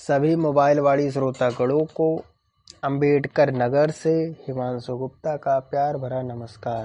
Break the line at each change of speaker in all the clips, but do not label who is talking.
सभी मोबाइल वाली श्रोतागणों को अंबेडकर नगर से हिमांशु गुप्ता का प्यार भरा नमस्कार।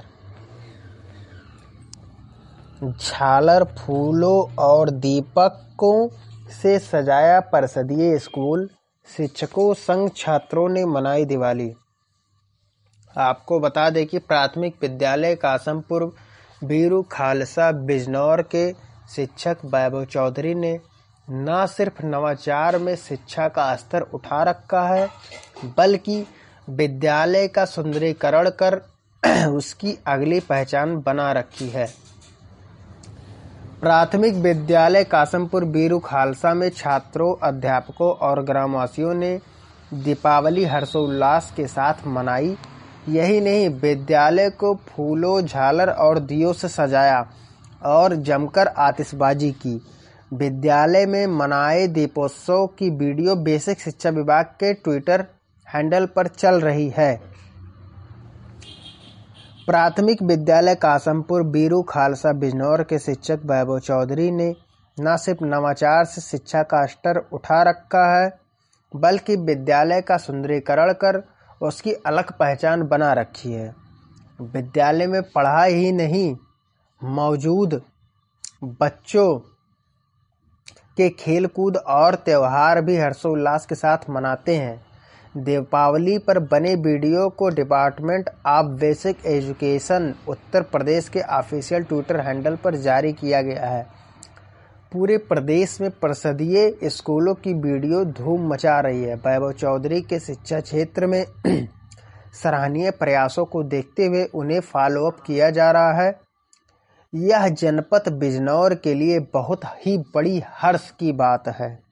झालर, फूलों और दीपकों से सजाया परिषदीय स्कूल, शिक्षकों संग छात्रों ने मनाई दिवाली। आपको बता दें कि प्राथमिक विद्यालय कासमपुर बीरू खालसा बिजनौर के शिक्षक वैभव चौधरी ने न सिर्फ नवाचार में शिक्षा का स्तर उठा रखा है, बल्कि विद्यालय का सुंदरीकरण कर उसकी अगली पहचान बना रखी है। प्राथमिक विद्यालय कासमपुर बीरू खालसा में छात्रों, अध्यापकों और ग्रामवासियों ने दीपावली हर्षोल्लास के साथ मनाई। यही नहीं, विद्यालय को फूलों, झालर और दियों से सजाया और जमकर आतिशबाजी की। विद्यालय में मनाए दीपोत्सव की वीडियो बेसिक शिक्षा विभाग के ट्विटर हैंडल पर चल रही है। प्राथमिक विद्यालय कासमपुर बीरू खालसा बिजनौर के शिक्षक वैभव चौधरी ने न सिर्फ नवाचार से शिक्षा का स्तर उठा रखा है, बल्कि विद्यालय का सुंदरीकरण कर उसकी अलग पहचान बना रखी है। विद्यालय में पढ़ाई ही नहीं, मौजूद बच्चों के खेलकूद और त्यौहार भी हर्षोल्लास के साथ मनाते हैं। दीपावली पर बने वीडियो को department of basic education Uttar Pradesh के ऑफिशियल ट्विटर हैंडल पर जारी किया गया है। पूरे प्रदेश में परिषदीय स्कूलों की वीडियो धूम मचा रही है। वैभव चौधरी के शिक्षा क्षेत्र में सराहनीय प्रयासों को देखते हुए उन्हें फॉलोअप किया जा रहा है। यह जनपद बिजनौर के लिए बहुत ही बड़ी हर्ष की बात है।